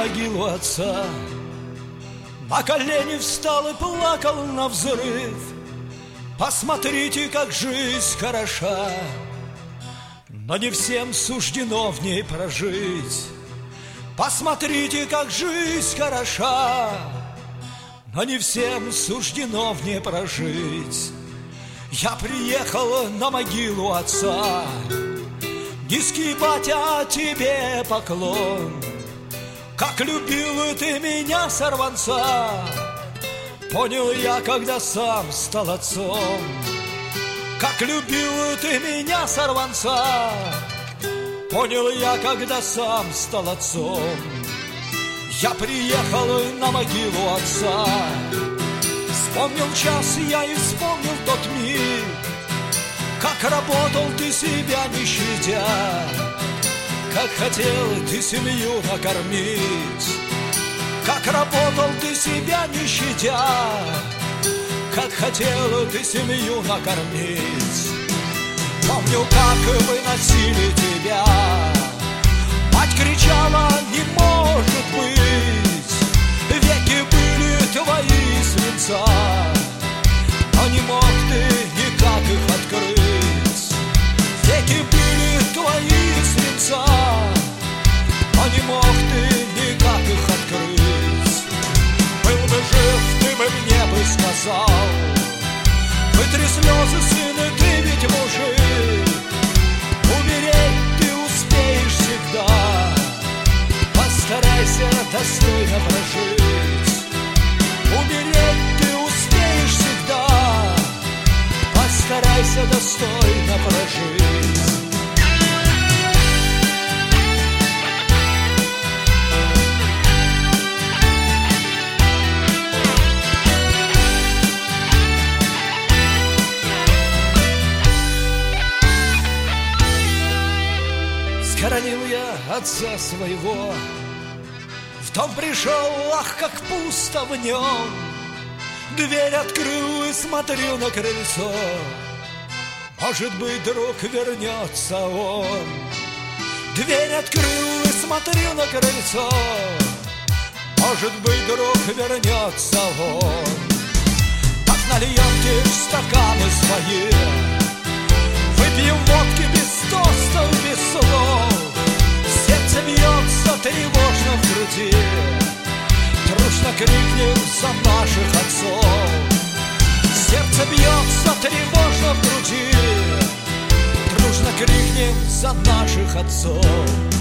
могилу отца. На колени встал и плакал навзрыв. Посмотрите, как жизнь хороша, но не всем суждено в ней прожить. Посмотрите, как жизнь хороша, но не всем суждено в ней прожить. Я приехал на могилу отца. Низкий, батя, тебе поклон. Как любил ты меня, сорванца, понял я, когда сам стал отцом. Как любил ты меня, сорванца, понял я, когда сам стал отцом. Я приехал на могилу отца. Вспомнил час я и вспомнил тот миг, как работал ты, себя не щадя, как хотел ты семью накормить. Как работал ты, себя не щадя, как хотел ты семью накормить. Помню, как выносили тебя. Мать кричала: не может быть, веки были твои свинца, но не мог ты никак их открыть. Веки были твои свинца, но не мог ты никак их открыть. Был бы жив, ты бы мне бы сказал: вытри слезы, сын, и ты ведь мужик. Умереть ты успеешь всегда, постарайся достойно прожить. Умереть ты успеешь всегда, постарайся достойно прожить. Схоронил я отца своего, в дом пришел, ах, как пусто в нем. Дверь открыл и смотрю на крыльцо. Может быть, друг вернется он. Дверь открыл и смотрю на крыльцо. Может быть, друг вернется он. Так нальем в стаканы свои, выпьем водки без тостов, без слов. Сердце бьется тревожно в груди, дружно крикнем за наших отцов. Сердце бьется тревожно в груди, дружно крикнем за наших отцов.